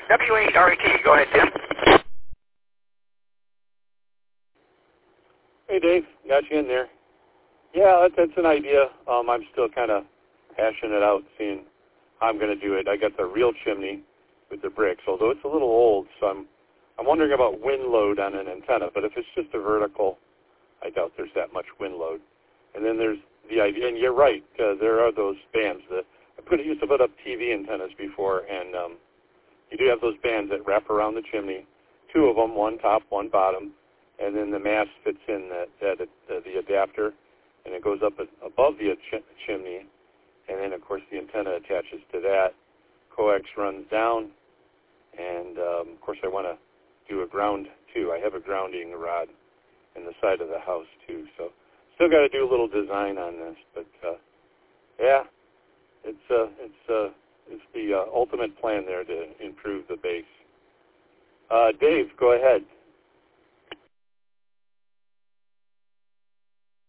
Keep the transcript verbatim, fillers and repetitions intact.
W A R E T. Go ahead, Tim. Hey, Dave. Got you in there. Yeah, that, that's an idea. Um, I'm still kind of hashing it out, seeing how I'm going to do it. I got the real chimney with the bricks, although it's a little old, so I'm I'm wondering about wind load on an antenna. But if it's just a vertical, I doubt there's that much wind load. And then there's the idea, and you're right, uh, there are those bands. That I put used to put up T V antennas before, and um, you do have those bands that wrap around the chimney, two of them, one top, one bottom, and then the mast fits in that, that uh, the adapter, and it goes up above the ch- chimney, and then, of course, the antenna attaches to that. Coax runs down, and, um, of course, I want to do a ground, too. I have a grounding rod in the side of the house, too, so still got to do a little design on this, but, uh, yeah, it's, uh, it's, uh, it's the uh, ultimate plan there to improve the base. Uh, Dave, go ahead.